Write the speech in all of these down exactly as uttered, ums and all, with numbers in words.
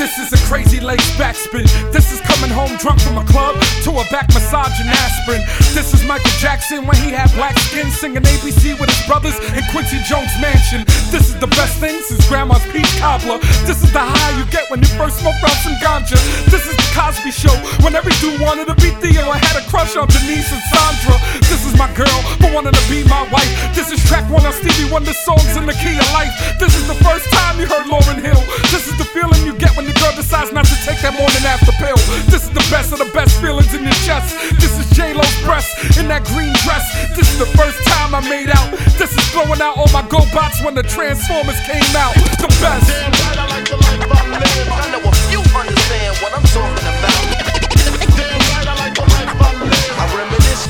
This is a crazy lace backspin. This is coming home drunk from a club to a back massage and aspirin. This is Michael Jackson when he had black skin, singing A B C with his brothers in Quincy Jones' mansion. This is the best thing since grandma's peach cobbler. This is the high you get when you first smoke out some ganja. This is the Cosby Show when every dude wanted to be Theo and had a crush on Denise and Sandra. This is my girl for wanting to be my wife. This is track one of Stevie Wonder's songs in the key of life. This is the first time you heard Lauryn Hill. This is the feeling you get when your girl decides not to take that morning after pill. This is the best of the best feelings in your chest. This is J-Lo's breast in that green dress. This is the first time I made out. This is blowing out all my go-bots when the Transformers came out. The best. Damn right, I like the life I live. I know a few understand what I'm talking about. Damn right, I like the life I live. I reminisce.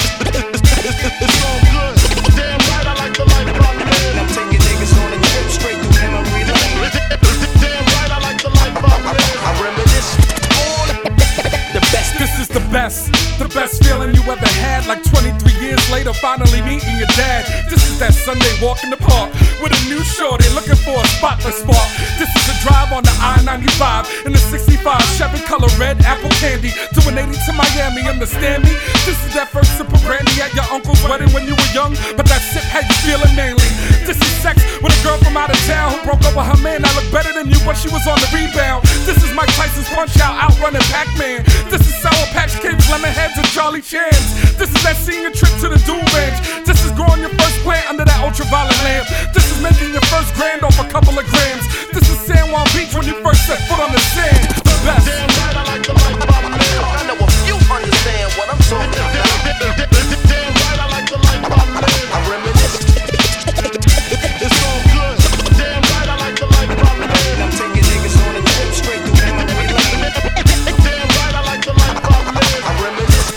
It's all good. Damn right, I like the life I live. I'm taking niggas on a trip straight through memory lane. Damn right, I like the life I live. I reminisce. The best. This is the best, the best feeling you ever had. Like twenty-three years later, finally meeting your dad. This is that Sunday walk in the park with a new shorty looking for a spotless spark. This is a drive on the I ninety-five in the sixty-five Chevy color red apple candy. Doing eighty to Miami, understand me? This is that first sip of brandy at your uncle's wedding when you were young, but that sip had you feeling manly. This is sex with a girl from out of town who broke up with her man. I look better than you, but she was on the rebound. This is Mike Tyson's Punch Out, outrunning Pac-Man. This is Sour Patch Kids, Lemonheads, and Charlie Chan's. This is that senior trip to the Doom Ranch. This is growing your first plant under that ultraviolet lamp. This is making your first grand off a couple of grams. This is San Juan Beach when you first set foot on the sand. The best. Damn right, I like the life I live. I know a few understand what I'm talking about. Damn right, I like the life I live. I reminisce. It's all good. Damn right, I like the life I live. I'm taking niggas on a trip straight through memory lane. Damn right, I like the life I live. I reminisce.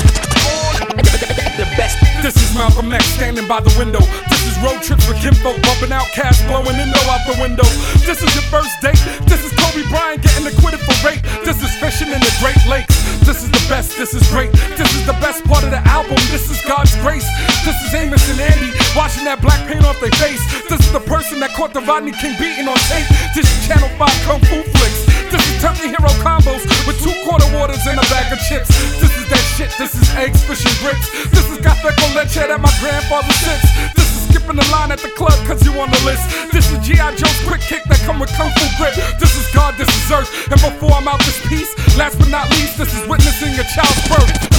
The best. This is Malcolm X standing by the window. This is road trips with Kimbo, bumping out cash, blowing Indo out the window. This is your first date. This is Kobe Bryant getting acquitted for rape. This is fishing in the Great Lakes. This is the best, this is great. This is the best part of the album. This is God's grace. This is Amos and Andy washing that black paint off their face. This is the person that caught the Rodney King beating on tape. This is Channel five Kung Fu flicks. This is Turkey Hero combos with two quarter waters and a bag of chips. This is that shit. This is eggs, fish, and grits. This is café con leche that my grandfather sips. This is skipping the line at the club cause you on the list. This is G I Joe's quick kick that come with Kung Fu grip. This is God, this is earth. And before I'm out this piece, last but not least, this is witnessing your child's birth.